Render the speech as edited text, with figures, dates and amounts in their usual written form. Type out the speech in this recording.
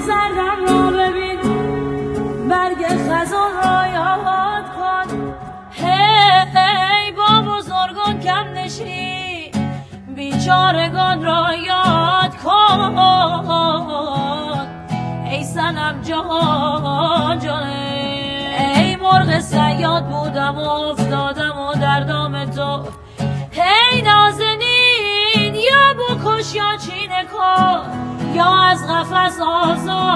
زردم را ببین، برگ خزان را یاد کن. هی با بزرگان کم نشین، بیچارگان را یاد کن. ای صنم جهان ای مرغ صیاد بودم و افتادم و در دام تو. هی نازنین یا بکش یا چینه کن، یا از قفس آزاد